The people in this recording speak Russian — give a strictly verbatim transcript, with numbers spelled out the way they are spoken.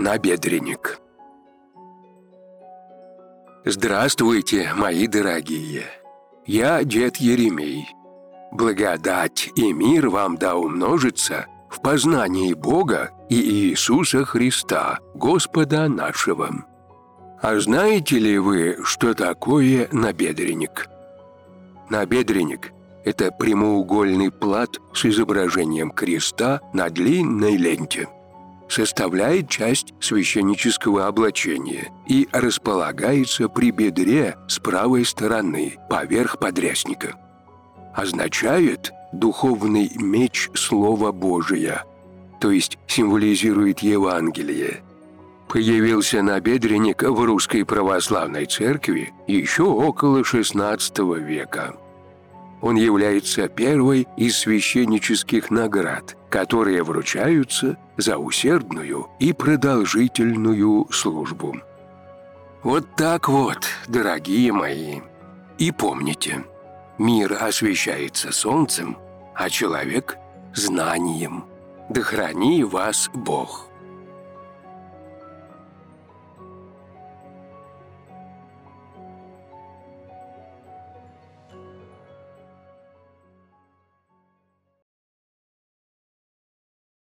Набедренник. Здравствуйте, мои дорогие! Я дед Еремей. Благодать и мир вам да умножится в познании Бога и Иисуса Христа, Господа нашего. А знаете ли вы, что такое набедренник? Набедренник – это прямоугольный плат с изображением креста на длинной ленте. Составляет часть священнического облачения и располагается при бедре с правой стороны, поверх подрясника. Означает духовный меч Слова Божия, то есть символизирует Евангелие. Появился набедренник в Русской Православной Церкви еще около шестнадцатого века. Он является первой из священнических наград, которые вручаются за усердную и продолжительную службу. Вот так вот, дорогие мои. И помните, мир освещается солнцем, а человек – знанием. Да храни вас Бог!